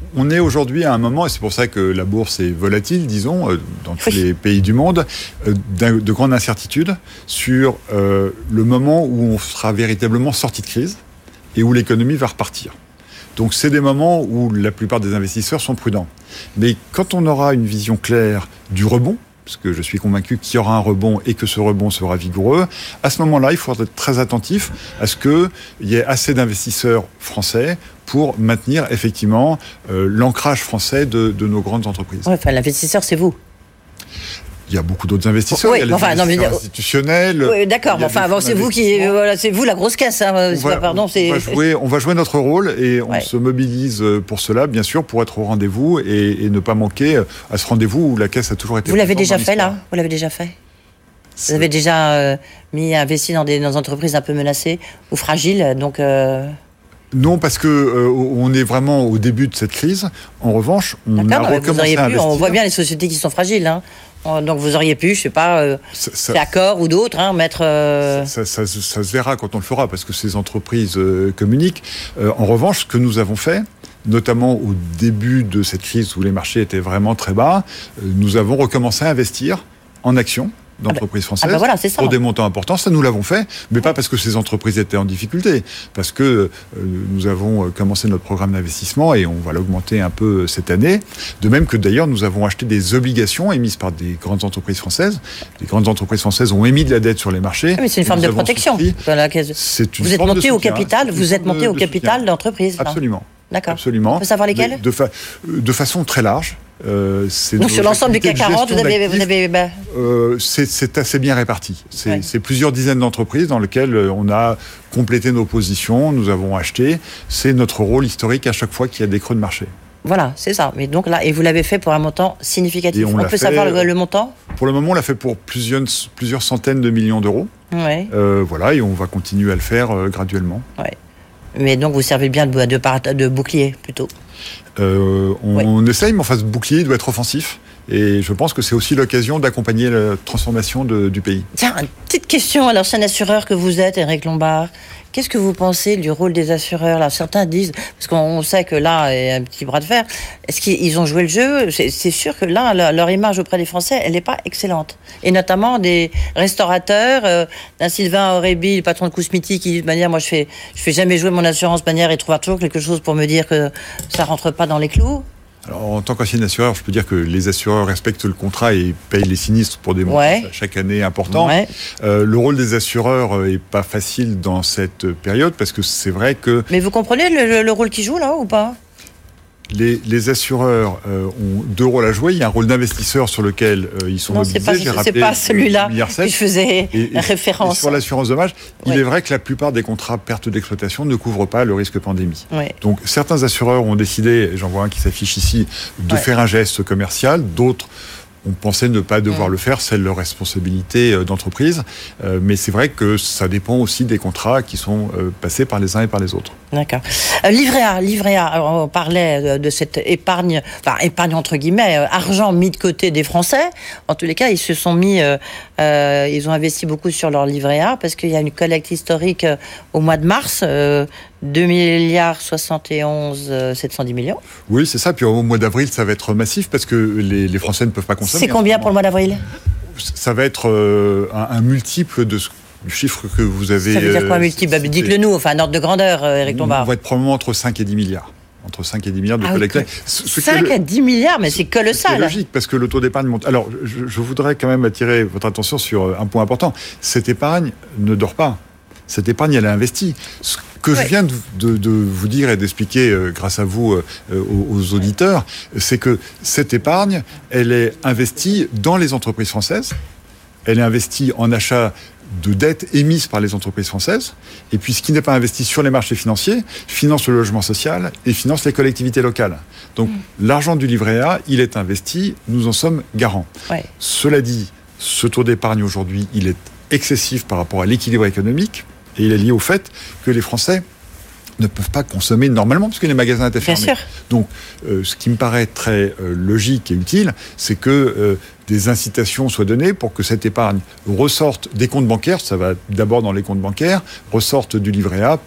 on est aujourd'hui à un moment, et c'est pour ça que la bourse est volatile, disons, euh, dans tous oui. les pays du monde, euh, de grande incertitude sur euh, le moment où on sera véritablement sorti de crise et où l'économie va repartir. Donc c'est des moments où la plupart des investisseurs sont prudents. Mais quand on aura une vision claire du rebond, parce que je suis convaincu qu'il y aura un rebond et que ce rebond sera vigoureux, à ce moment-là, il faudra être très attentif à ce qu'il y ait assez d'investisseurs français pour maintenir effectivement euh, l'ancrage français de, de nos grandes entreprises. Ouais, enfin, l'investisseur, c'est vous. Il y a beaucoup d'autres investisseurs, oui, il y a les enfin, investisseurs non, mais... institutionnels. Oui, d'accord, mais enfin, bon, c'est vous qui, voilà, c'est vous la grosse caisse, hein, c'est va, pas, pardon, c'est. On va, jouer, on va jouer notre rôle et on ouais. se mobilise pour cela, bien sûr, pour être au rendez-vous et, et ne pas manquer à ce rendez-vous où la caisse a toujours été. Vous l'avez déjà fait là Vous l'avez déjà fait c'est... Vous avez déjà euh, mis investi dans des, dans des entreprises un peu menacées ou fragiles, donc. Euh... Non, parce que euh, on est vraiment au début de cette crise. En revanche, on D'accord, a non, recommencé pu, à investir. On voit bien les sociétés qui sont fragiles, hein. Donc vous auriez pu, je sais pas, euh, c'est Accor ou d'autres, hein, mettre. Euh... Ça, ça, ça, ça se verra quand on le fera, parce que ces entreprises euh, communiquent. Euh, en revanche, ce que nous avons fait, notamment au début de cette crise où les marchés étaient vraiment très bas, euh, nous avons recommencé à investir en actions d'entreprises françaises ah ben voilà, c'est ça. pour des montants importants. Ça, nous l'avons fait, mais pas parce que ces entreprises étaient en difficulté, parce que euh, nous avons commencé notre programme d'investissement et on va l'augmenter un peu cette année. De même que d'ailleurs, nous avons acheté des obligations émises par des grandes entreprises françaises. Les grandes entreprises françaises ont émis de la dette sur les marchés. Ah, mais c'est une forme de protection. Voilà, c'est une vous êtes forme monté de au soutien, capital, vous êtes monté au capital d'entreprise. Absolument. D'accord. Absolument. On peut savoir lesquels ? de, de, fa- de façon très large. Euh, c'est Donc sur l'ensemble du C A C quarante, vous avez... Vous avez bah... euh, c'est, c'est assez bien réparti. C'est, ouais. c'est plusieurs dizaines d'entreprises dans lesquelles on a complété nos positions, nous avons acheté. C'est notre rôle historique à chaque fois qu'il y a des creux de marché. Voilà, c'est ça. Mais donc là, et vous l'avez fait pour un montant significatif. On, on peut fait, savoir le, le montant ? Pour le moment, on l'a fait pour plusieurs, plusieurs centaines de millions d'euros. Ouais. Euh, voilà, et on va continuer à le faire euh, graduellement. Ouais. Mais donc vous servez bien de, de, de bouclier plutôt. Euh, on, ouais. on essaye, mais enfin, ce bouclier doit être offensif. Et je pense que c'est aussi l'occasion d'accompagner la transformation de, du pays. Tiens, une petite question à l'ancien assureur que vous êtes, Éric Lombard. Qu'est-ce que vous pensez du rôle des assureurs là ? Certains disent, parce qu'on sait que là, il y a un petit bras de fer, est-ce qu'ils ont joué le jeu ? c'est, c'est sûr que là, leur image auprès des Français, elle n'est pas excellente. Et notamment des restaurateurs, euh, d'un Sylvain Aurébi, le patron de Kousmiti, qui dit de manière, moi je fais, je fais jamais jouer mon assurance de manière, il trouvera toujours quelque chose pour me dire que ça rentre pas dans les clous. Alors, en tant qu'ancien assureur, je peux dire que les assureurs respectent le contrat et payent les sinistres pour des montants ouais. chaque année importants. Ouais. Euh, le rôle des assureurs est pas facile dans cette période parce que c'est vrai que... Mais vous comprenez le, le rôle qu'ils jouent là ou pas ? Les, les assureurs euh, ont deux rôles à jouer. Il y a un rôle d'investisseur sur lequel euh, ils sont non, mobilisés. C'est pas, J'ai c'est rappelé pas celui-là que je faisais et, et, référence. Et sur l'assurance dommage, oui. il est vrai que la plupart des contrats perte d'exploitation ne couvrent pas le risque pandémie. Oui. Donc certains assureurs ont décidé, et j'en vois un qui s'affiche ici, de ouais. faire un geste commercial. D'autres on pensait ne pas devoir mmh. le faire, c'est leur responsabilité d'entreprise. Euh, mais c'est vrai que ça dépend aussi des contrats qui sont euh, passés par les uns et par les autres. D'accord. Euh, livret A, livret A, on parlait de, de cette épargne, enfin épargne entre guillemets, euh, argent mis de côté des Français. En tous les cas, ils se sont mis, euh, euh, ils ont investi beaucoup sur leur livret A parce qu'il y a une collecte historique euh, au mois de mars. Euh, deux milliards soixante et onze sept cent dix millions. Oui, c'est ça. Puis au mois d'avril, ça va être massif parce que les, les Français ne peuvent pas consommer. C'est combien pour le mois d'avril ? Ça va être euh, un, un multiple de ce, du chiffre que vous avez. Ça veut dire quoi, un multiple ? Bah, dites-le nous, enfin, un ordre de grandeur, Éric Lombard. On va être probablement entre cinq et dix milliards. Entre cinq et dix milliards de ah, collectés. Okay. cinq à dix milliards, mais c'est colossal. C'est logique, parce que le taux d'épargne monte. Alors, je, je voudrais quand même attirer votre attention sur un point important. Cette épargne ne dort pas. Cette épargne, elle est investie. Ce que ouais. je viens de, de, de vous dire et d'expliquer euh, grâce à vous euh, aux, aux auditeurs, c'est que cette épargne, elle est investie dans les entreprises françaises. Elle est investie en achat de dettes émises par les entreprises françaises. Et puis, ce qui n'est pas investi sur les marchés financiers finance le logement social et finance les collectivités locales. Donc, mmh. l'argent du livret A, il est investi. Nous en sommes garants. Ouais. Cela dit, ce taux d'épargne aujourd'hui, il est excessif par rapport à l'équilibre économique. Et il est lié au fait que les Français ne peuvent pas consommer normalement parce que les magasins étaient fermés. Bien sûr. Donc, euh, ce qui me paraît très euh, logique et utile, c'est que euh, des incitations soient données pour que cette épargne ressorte des comptes bancaires, ça va d'abord dans les comptes bancaires, ressorte du livret A pour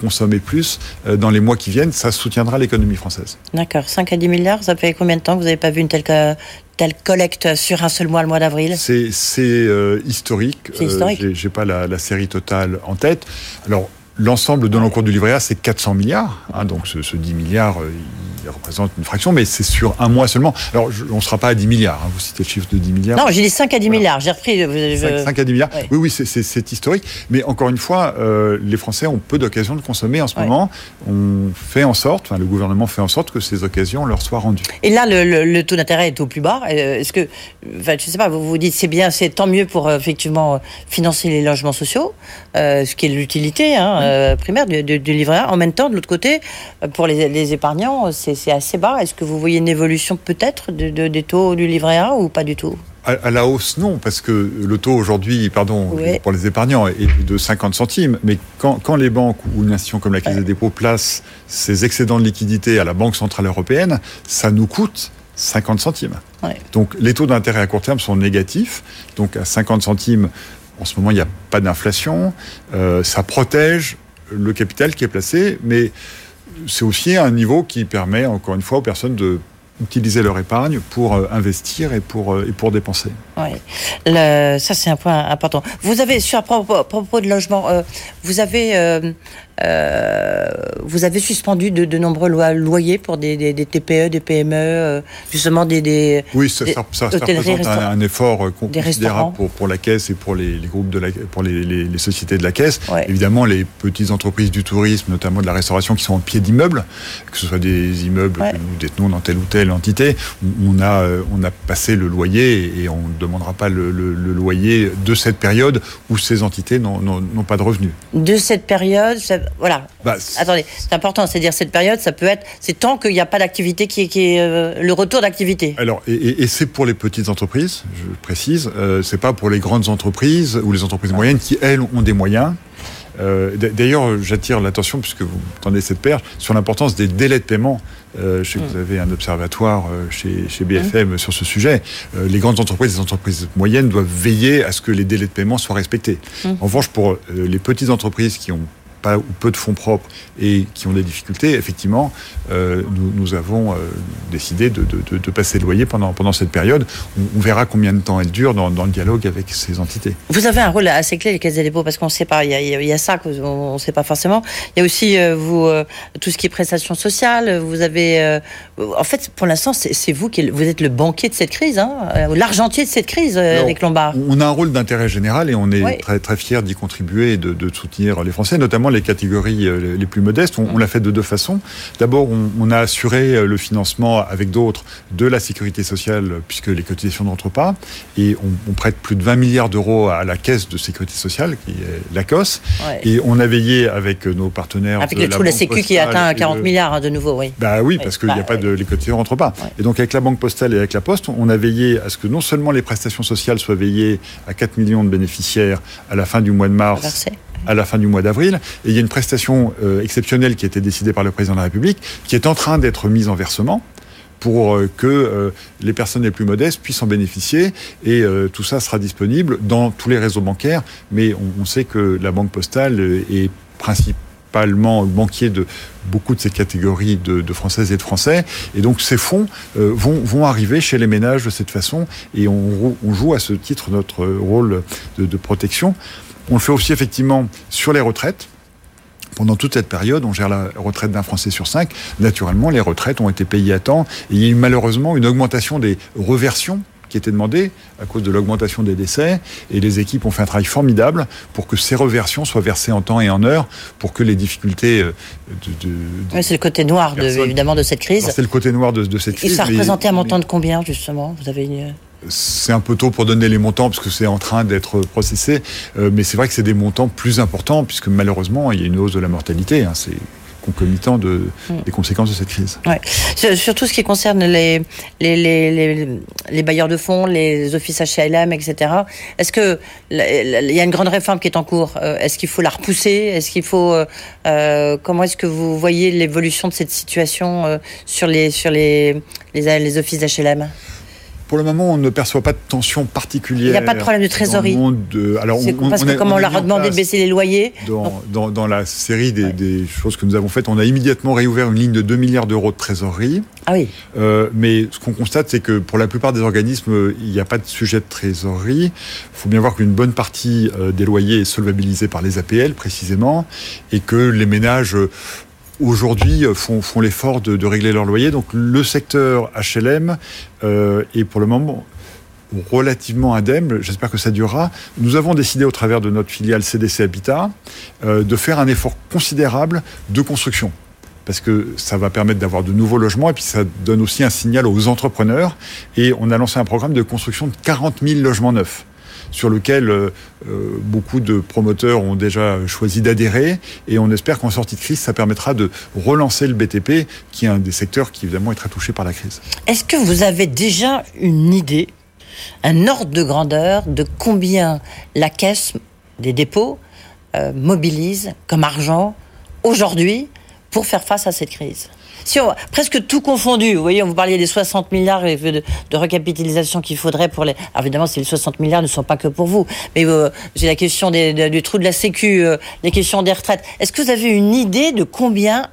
consommer plus euh, dans les mois qui viennent. Ça soutiendra l'économie française. D'accord. cinq à dix milliards, ça fait combien de temps que vous n'avez pas vu une telle, ca... telle collecte sur un seul mois, le mois d'avril ? C'est, c'est euh, historique. C'est historique. Euh, j'ai, j'ai pas la, la série totale en tête. Alors, l'ensemble de l'encours du livret A, c'est quatre cents milliards. Hein, donc, ce, ce dix milliards, euh, il représente une fraction, mais c'est sur un mois seulement. Alors, je, on ne sera pas à dix milliards. Hein, vous citez le chiffre de dix milliards. Non, j'ai dit cinq à dix voilà. milliards. J'ai repris. Je... cinq, cinq à dix milliards. Ouais. Oui, oui, c'est, c'est, c'est historique. Mais encore une fois, euh, les Français ont peu d'occasions de consommer en ce ouais. moment. On fait en sorte, enfin, le gouvernement fait en sorte que ces occasions leur soient rendues. Et là, le, le, le taux d'intérêt est au plus bas. Est-ce que, enfin, je ne sais pas, vous vous dites c'est bien, c'est tant mieux pour euh, effectivement financer les logements sociaux, euh, ce qui est l'utilité hein, oui. euh, primaire du, du, du livret A. En même temps, de l'autre côté, pour les, les épargnants, c'est, c'est assez bas. Est-ce que vous voyez une évolution peut-être de, de, des taux du livret A ou pas du tout ? À, à la hausse, non, parce que le taux aujourd'hui, pardon, oui. pour les épargnants, est de cinquante centimes. Mais quand, quand les banques ou une institution comme la Caisse ouais. des dépôts placent ses excédents de liquidité à la Banque centrale européenne, ça nous coûte cinquante centimes. Ouais. Donc les taux d'intérêt à court terme sont négatifs. Donc à cinquante centimes, en ce moment, il n'y a pas d'inflation. Euh, ça protège le capital qui est placé, mais c'est aussi un niveau qui permet, encore une fois, aux personnes de utiliser leur épargne pour euh, investir et pour, euh, et pour dépenser. Oui, le, ça c'est un point important. Vous avez, sur à propos, à propos de logement, euh, vous avez euh, euh, vous avez suspendu de, de nombreux lo- loyers pour des, des, des T P E, des P M E, euh, justement des, des oui, ça, des, ça, ça, ça représente un, un effort considérable pour, pour la Caisse et pour les, les groupes de la, pour les, les, les sociétés de la Caisse. Ouais. Évidemment, les petites entreprises du tourisme, notamment de la restauration, qui sont en pied d'immeubles, que ce soit des immeubles ouais. que nous détenons dans telle ou telle entité, on a, on a passé le loyer et on ne demandera pas le, le, le loyer de cette période où ces entités n'ont, n'ont, n'ont pas de revenus. De cette période, ça, voilà. Bah, Attendez, c'est important, c'est-à-dire cette période, ça peut être, c'est tant qu'il n'y a pas d'activité qui est, qui est euh, le retour d'activité. Alors, et, et, et c'est pour les petites entreprises, je précise, euh, c'est pas pour les grandes entreprises ou les entreprises ah. moyennes qui, elles, ont des moyens. Euh, d'ailleurs, j'attire l'attention, puisque vous tendez cette perche, sur l'importance des délais de paiement. Euh, je sais que mmh. vous avez un observatoire euh, chez, chez B F M mmh. sur ce sujet. Euh, les grandes entreprises et les entreprises moyennes doivent veiller à ce que les délais de paiement soient respectés. Mmh. En revanche, pour euh, les petites entreprises qui ont pas ou peu de fonds propres et qui ont des difficultés, effectivement, euh, nous, nous avons euh, décidé de, de, de passer le loyer pendant, pendant cette période. On, on verra combien de temps elle dure dans, dans le dialogue avec ces entités. Vous avez un rôle assez clé, les caisses des dépôts, parce qu'on ne sait pas, il y a, il y a ça qu'on ne sait pas forcément. Il y a aussi euh, vous, euh, tout ce qui est prestations sociales. Vous avez, euh, en fait, pour l'instant, c'est, c'est vous qui vous êtes le banquier de cette crise, hein, euh, l'argentier de cette crise, euh, Eric Lombard. On a un rôle d'intérêt général et on est oui. très, très fiers d'y contribuer et de, de soutenir les Français, notamment les catégories les plus modestes. On, on l'a fait de deux façons. D'abord, on, on a assuré le financement avec d'autres de la sécurité sociale, puisque les cotisations ne rentrent pas, et on, on prête plus de vingt milliards d'euros à la caisse de sécurité sociale, qui est l'A C O S, ouais. et on a veillé avec nos partenaires. Avec le trou de la Sécu qui atteint quarante milliards de nouveau, oui. Bah oui, parce qu'il n'y a pas de, les cotisations ne rentrent pas. Ouais. Et donc avec la Banque Postale et avec la Poste, on a veillé à ce que non seulement les prestations sociales soient veillées à quatre millions de bénéficiaires à la fin du mois de mars, Versé. à la fin du mois d'avril, et il y a une prestation euh, exceptionnelle qui a été décidée par le président de la République, qui est en train d'être mise en versement pour euh, que euh, les personnes les plus modestes puissent en bénéficier, et euh, tout ça sera disponible dans tous les réseaux bancaires, mais on, on sait que la Banque Postale est principalement banquier de beaucoup de ces catégories de, de Françaises et de Français, et donc ces fonds euh, vont, vont arriver chez les ménages de cette façon, et on, on joue à ce titre notre rôle de, de protection. On le fait aussi effectivement sur les retraites. Pendant toute cette période, on gère la retraite d'un Français sur cinq. Naturellement, les retraites ont été payées à temps. Et il y a eu malheureusement une augmentation des reversions qui était demandée à cause de l'augmentation des décès. Et les équipes ont fait un travail formidable pour que ces reversions soient versées en temps et en heure, pour que les difficultés de... de, de oui, c'est le côté noir, de, évidemment, de cette crise. Alors, c'est le côté noir de, de cette crise. Et ça représentait un montant de combien, justement ? Vous avez une... C'est un peu tôt pour donner les montants parce que c'est en train d'être processé, euh, mais c'est vrai que c'est des montants plus importants puisque malheureusement il y a une hausse de la mortalité. Hein, c'est concomitant de, mmh. des conséquences de cette crise. Ouais. Surtout ce qui concerne les, les, les, les, les bailleurs de fonds, les offices H L M, et cetera. Est-ce que il y a une grande réforme qui est en cours ? Est-ce qu'il faut la repousser ? Est-ce qu'il faut euh, comment est-ce que vous voyez l'évolution de cette situation euh, sur les sur les les, les offices H L M ? Pour le moment, on ne perçoit pas de tension particulière. Il n'y a pas de problème de trésorerie. De... Alors, c'est on, parce on que a, comme on, on leur a demandé de baisser les loyers. Dans, dans, dans la série des, ouais. des choses que nous avons faites, on a immédiatement réouvert une ligne de deux milliards d'euros de trésorerie. Ah oui. Euh, mais ce qu'on constate, c'est que pour la plupart des organismes, il n'y a pas de sujet de trésorerie. Il faut bien voir qu'une bonne partie euh, des loyers est solvabilisée par les A P L, précisément, et que les ménages... Euh, aujourd'hui, font, font l'effort de, de régler leur loyer. Donc, le secteur H L M euh, est pour le moment relativement indemne. J'espère que ça durera. Nous avons décidé, au travers de notre filiale C D C Habitat, euh, de faire un effort considérable de construction. Parce que ça va permettre d'avoir de nouveaux logements et puis ça donne aussi un signal aux entrepreneurs. Et on a lancé un programme de construction de quarante mille logements neufs, sur lequel euh, beaucoup de promoteurs ont déjà choisi d'adhérer. Et on espère qu'en sortie de crise, ça permettra de relancer le B T P, qui est un des secteurs qui, évidemment, est très touché par la crise. Est-ce que vous avez déjà une idée, un ordre de grandeur de combien la Caisse des dépôts euh, mobilise comme argent aujourd'hui pour faire face à cette crise ? Si on, presque tout confondu, vous voyez, on vous parliez des soixante milliards de, de recapitalisation qu'il faudrait pour les... Alors évidemment, ces soixante milliards ne sont pas que pour vous, mais euh, j'ai la question des, des, du trou de la Sécu, euh, les questions des retraites. Est-ce que vous avez une idée de combien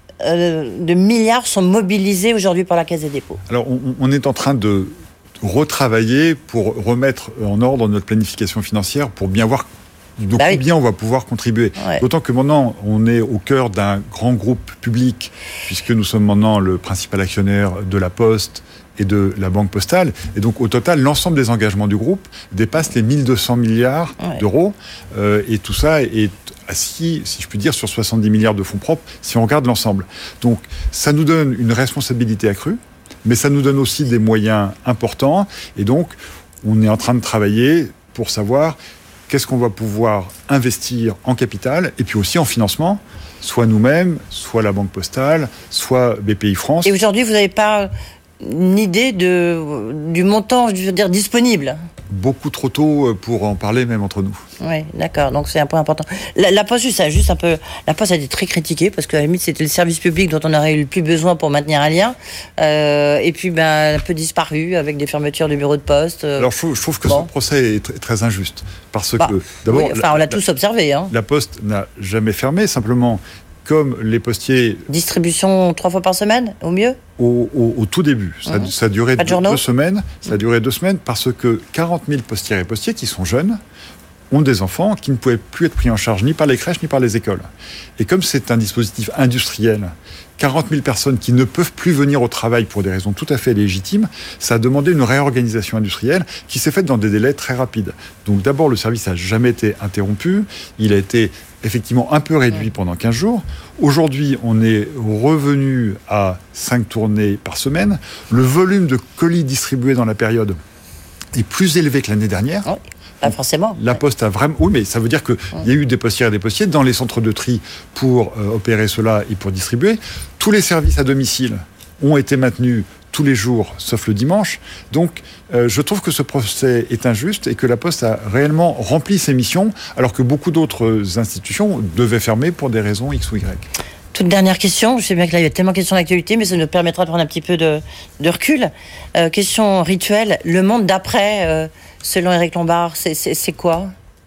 euh, de milliards sont mobilisés aujourd'hui par la Caisse des dépôts ? Alors, on, on est en train de retravailler pour remettre en ordre notre planification financière, pour bien voir de bah combien oui. on va pouvoir contribuer. Ouais. D'autant que maintenant, on est au cœur d'un grand groupe public, puisque nous sommes maintenant le principal actionnaire de la Poste et de la Banque Postale. Et donc, au total, l'ensemble des engagements du groupe dépasse les mille deux cents milliards ouais. d'euros. Euh, et tout ça est assis, si je puis dire, sur soixante-dix milliards de fonds propres, si on regarde l'ensemble. Donc, ça nous donne une responsabilité accrue, mais ça nous donne aussi des moyens importants. Et donc, on est en train de travailler pour savoir qu'est-ce qu'on va pouvoir investir en capital et puis aussi en financement, soit nous-mêmes, soit la Banque Postale, soit B P I France. Et aujourd'hui, vous n'avez pas une idée de, du montant, je veux dire, disponible ? Beaucoup trop tôt pour en parler, même entre nous. Oui, d'accord, donc c'est un point important. La, la Poste, ça, juste un peu, la Poste a été très critiquée, parce qu'à la limite, c'était le service public dont on aurait eu le plus besoin pour maintenir un lien, euh, et puis ben, un peu disparu, avec des fermetures de bureaux de poste. Euh, Alors, je trouve, je trouve que bon. ce procès est très, très injuste, parce bah, que, d'abord... Oui, enfin, la, on l'a tous la, observé. Hein. La Poste n'a jamais fermé, simplement... Comme les postiers... Distribution trois fois par semaine, au mieux ? Au, au, au tout début. Ça, mmh. ça a duré deux, deux semaines. Ça a duré deux semaines parce que quarante mille postières et postiers qui sont jeunes ont des enfants qui ne pouvaient plus être pris en charge ni par les crèches ni par les écoles. Et comme c'est un dispositif industriel, quarante mille personnes qui ne peuvent plus venir au travail pour des raisons tout à fait légitimes, ça a demandé une réorganisation industrielle qui s'est faite dans des délais très rapides. Donc d'abord, le service n'a jamais été interrompu. Il a été effectivement un peu réduit pendant quinze jours. Aujourd'hui, on est revenu à cinq tournées par semaine. Le volume de colis distribués dans la période est plus élevé que l'année dernière. Oui. Pas forcément. La Poste a vraiment... Oui, mais ça veut dire qu'il mmh. y a eu des postières et des postiers dans les centres de tri pour euh, opérer cela et pour distribuer. Tous les services à domicile ont été maintenus tous les jours, sauf le dimanche. Donc, euh, je trouve que ce procès est injuste et que la Poste a réellement rempli ses missions, alors que beaucoup d'autres institutions devaient fermer pour des raisons X ou Y. Toute dernière question, je sais bien que là il y a tellement de questions d'actualité, mais ça nous permettra de prendre un petit peu de, de recul. Euh, question rituelle, le monde d'après, euh, selon Éric Lombard, c'est, c'est, c'est quoi ?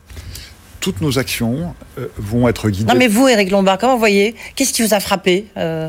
Toutes nos actions euh, vont être guidées... Non mais vous, Éric Lombard, comment vous voyez ? Qu'est-ce qui vous a frappé ? euh...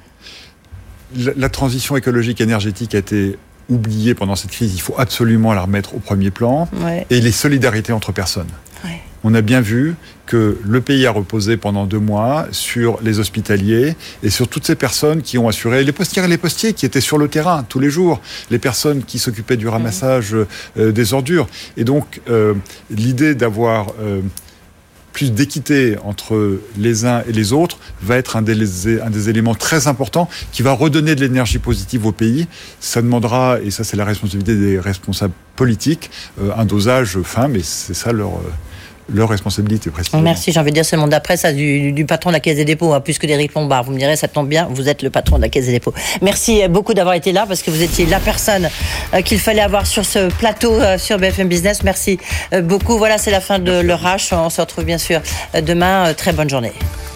la, la transition écologique et énergétique a été oubliée pendant cette crise, il faut absolument la remettre au premier plan. Ouais. Et les solidarités entre personnes. Ouais. On a bien vu que le pays a reposé pendant deux mois sur les hospitaliers et sur toutes ces personnes qui ont assuré, les postières et les postiers qui étaient sur le terrain tous les jours, les personnes qui s'occupaient du ramassage euh, des ordures. Et donc, euh, l'idée d'avoir euh, plus d'équité entre les uns et les autres va être un des, un des éléments très importants qui va redonner de l'énergie positive au pays. Ça demandera, et ça c'est la responsabilité des responsables politiques, euh, un dosage fin, mais c'est ça leur... Euh, leur responsabilité, précisément. Merci, j'ai envie de dire, c'est le monde d'après, ça, du, du patron de la Caisse des dépôts, hein, plus que d'Éric Lombard. Vous me direz, ça tombe bien, vous êtes le patron de la Caisse des dépôts. Merci beaucoup d'avoir été là, parce que vous étiez la personne euh, qu'il fallait avoir sur ce plateau euh, sur B F M Business. Merci euh, beaucoup. Voilà, c'est la fin de l'Heure H. On se retrouve bien sûr euh, demain. Euh, très bonne journée.